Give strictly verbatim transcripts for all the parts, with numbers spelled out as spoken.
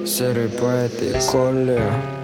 Серый поэт и Колли.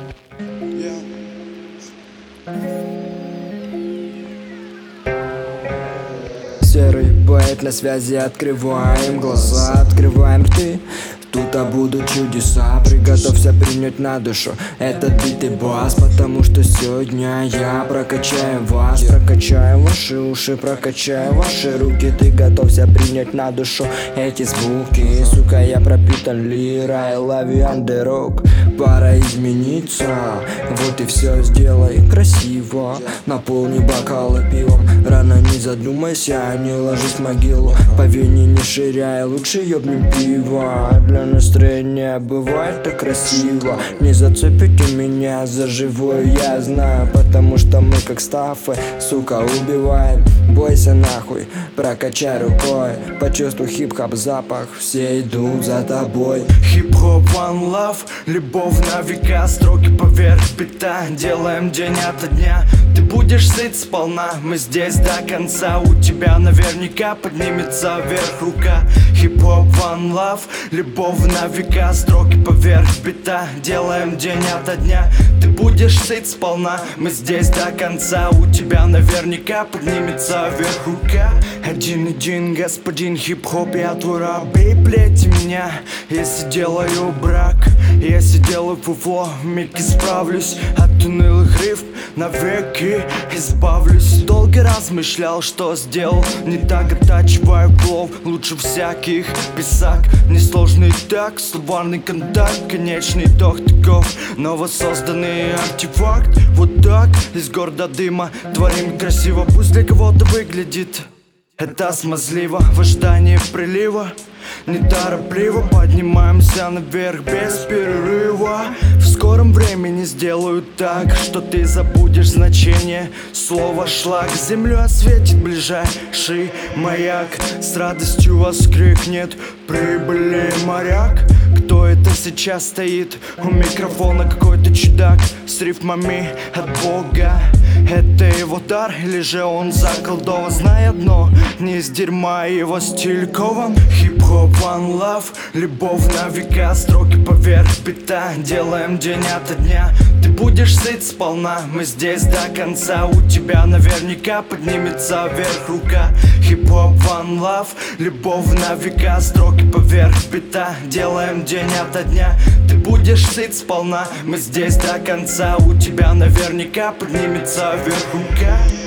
Серый поэт на связи, открываем глаза, открываем рты. Тут а будут чудеса, приготовься принять на душу этот бит и бас, потому что сегодня я прокачаю вас, прокачаю ваши уши, прокачаю ваши руки. Ты готовься принять на душу эти звуки. Сука, я пропитан лирой, love you underdog. Пора измениться, вот и все, сделай красиво. Наполни бокалы пивом, рано не задумайся, не ложись в могилу. По вене не ширяй, лучше ёбнем пиво. Для настроения бывает так красиво. Не зацепите меня за живое, я знаю, потому что мы как стафы, сука, убиваем. Бойся нахуй, прокачай рукой, почувствуй хип-хоп запах, все идут за тобой. Хип-хоп, one love, любовь на века, строки поверх бита, делаем день ото дня. Ты будешь сыт сполна, мы здесь до конца. У тебя наверняка поднимется вверх рука. Хип-хоп, one love, любовь на века, строки поверх бита, делаем день ото дня. Ты будешь сыт сполна, мы здесь до конца. У тебя наверняка поднимется вверх рука. Один-один, господин хип-хоп, я твой раб, бей, плети меня, если делаю брак. Если делаю фуфло, вмиг исправлюсь от унылых рифм, навеки избавлюсь. Долго размышлял, что сделал не так, оттачиваю плов лучше всяких писак. Несложный так, словарный контакт, конечный итог таков, новосозданный артефакт. Вот так, из города дыма творим красиво, пусть для кого-то выглядит это смазливо. В ожидании прилива неторопливо поднимаемся наверх без перерыва. В скором времени сделаю так, что ты забудешь значение слова шлак. Землю осветит ближайший маяк, с радостью воскрикнет: прибыли, моряк. Кто это сейчас стоит у микрофона? Какой-то чудак с рифмами от Бога. Это его дар или же он заколдован? Знай одно, не из дерьма его стиль кован. Хип-хоп, one love, любовь на века, строки поверх бита, делаем день ото дня. Ты будешь сыт сполна, мы здесь до конца. У тебя наверняка поднимется вверх рука. Хип-хоп, one love, любовь на века, строки поверх бита, делаем день ото дня. Ты будешь сыт сполна, мы здесь до конца. У тебя наверняка поднимется вверх рука.